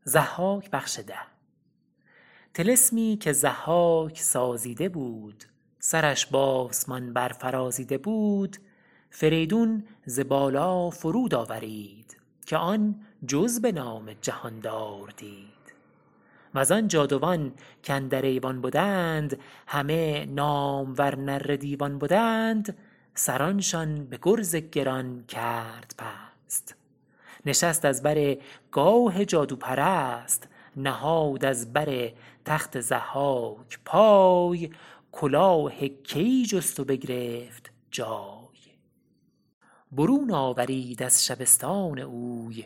ضحاک بخش 10. طلسمی که ضحاک سازیده بود، سرش بآسمان برفرازیده بود، فریدون ز بالا فرود آورید که آن جز به نام جهاندار دید. وزان جادوان کاندر ایوان بدند، همه نامور نره دیوان بدند، سرانشان به گرز گران کرد پست. نشست از بر گاه جادو پرست، نهاد از بر تخت ضحاک پای، کلاه کیی جست و بگرفت جای. برون آورید از شبستان اوی،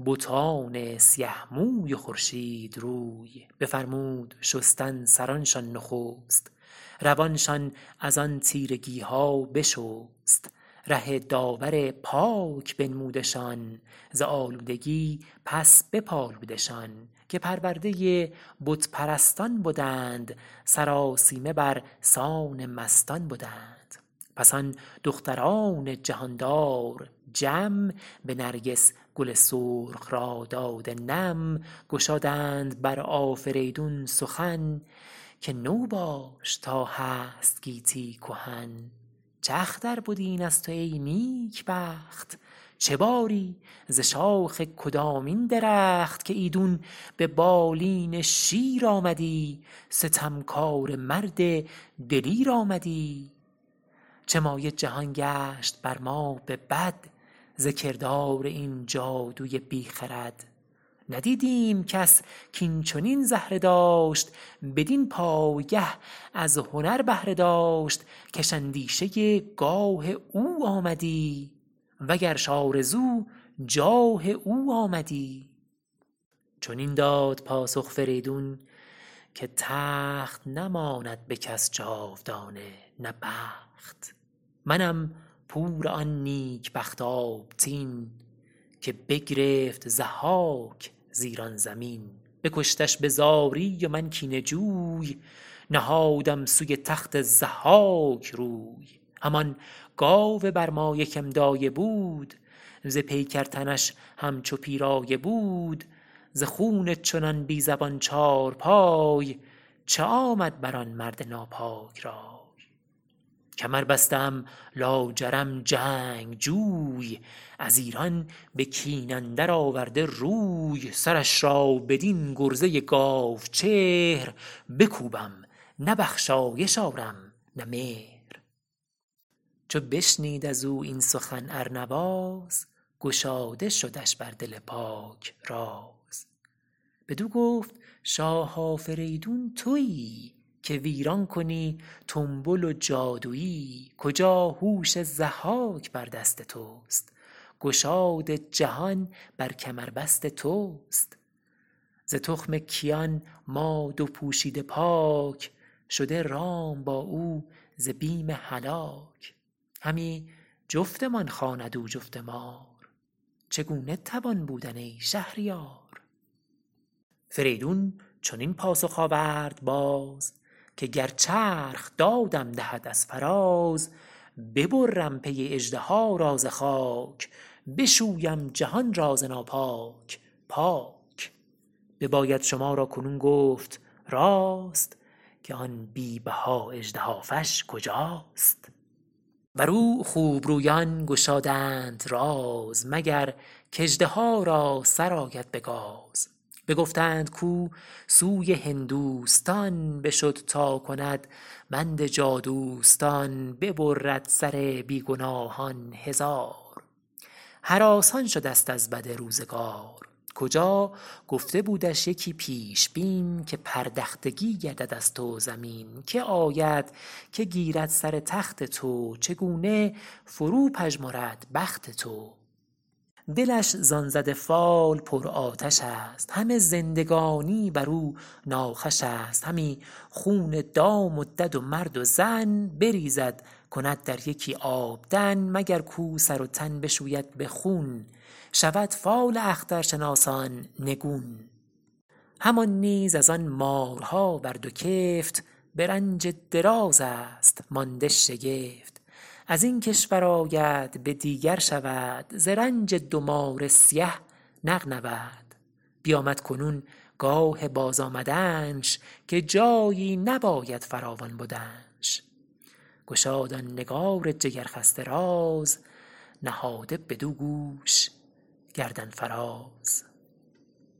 بتان سیه موی و خورشید روی. بفرمود شستن سرانشان نخست، روانشان از آن تیرگی ها بشست. ره داور پاک بنمودشان، ز آلودگی پس بپالودشان. که پرورده بت پرستان بدند، سراسیمه بر سان مستان بدند. پس آن دختران جهاندار جم، به نرگس گل سرخ را داده نم. گشادند بر آفریدون سخن، که نو باش تا هست گیتی کهن. چه اختر بد این از تو ای نیک بخت، چه باری ز شاخ کدامین درخت. که ایدون به بالین شیر آمدی، ستمکاره مرد دلیر آمدی. چه مایه جهان گشت بر ما به بد، ز کردار این جادوی بی خرد. ندیدیم کس کاین چنین زهره داشت، بدین پایگه از هنر بهره داشت. کش اندیشه گاه او آمدی، وگرش آرزو جاه او آمدی. چنین داد پاسخ فریدون که تخت نماند به کس جاودانه نه بخت. منم پور آن نیک بخت آبتین، که بگرفت ضحاک زیران زمین. بکشتش به زاری و من کینه جوی، نهادم سوی تخت ضحاک روی. همان گاو بر مایه کم دایه بود، ز پیکر تنش همچو پیرایه بود. ز خون چنان بی زبان چارپای، چه آمد بر آن مرد ناپاک رای. کمر بسته ام لاجرم جنگجوی، از ایران به کین اندر آورده روی. سرش را بدین گرزه گاوچهر، بکوبم نه بخشایش آرم نه مهر. چو بشنید از او این سخن ارنواز، گشاده شدش بر دل پاک راز. بدو گفت شاه آفریدون تویی، که ویران کنی تنبل و جادویی. کجا هوش ضحاک بر دست توست، گشاد جهان بر کمربست توست. ز تخم کیان ما دو پوشیده پاک، شده رام با او ز بیم هلاک. همی جفتمان خواند او جفت مار، چگونه توان بودن ای شهریار. فریدون چنین پاسخ آورد باز، که گر چرخ دادم دهد از فراز. ببرم پی اژدها را ز خاک، بشویم جهان را ز ناپاک پاک. بباید شما را کنون گفت راست، که آن بی بها اژدهافش کجاست. بر او خوبرویان گشادند راز، مگر کاژدها را سر آید به گاز. بگفتند کاو سوی هندوستان بشد، تا کند بند جادوستان. ببرد سر بی گناهان هزار، هراسان شدست از بد روزگار. کجا گفته بودش یکی پیش بین، که پردختگی گردد از تو زمین. که آید که گیرد سر تخت تو، چگونه فرو پژمرد بخت تو. دلش زان زده فال پر آتش است، همه زندگانی بر او ناخوش است. همی خون دام و دد و مرد و زن، بریزد کند در یکی آبدن. مگر کاو سر و تن بشوید به خون، شود فال اخترشناسان نگون. همان نیز از آن مارها بر دو کفت، به رنج دراز است مانده شگفت. از این کشور آید به دیگر شود، ز رنج دو مار سیه نغنود. بیامد کنون گاه باز آمدنش، که جایی نباید فراوان بدنش. گشاد آن نگار جگر خسته راز، نهاده بدو گوش گردن فراز.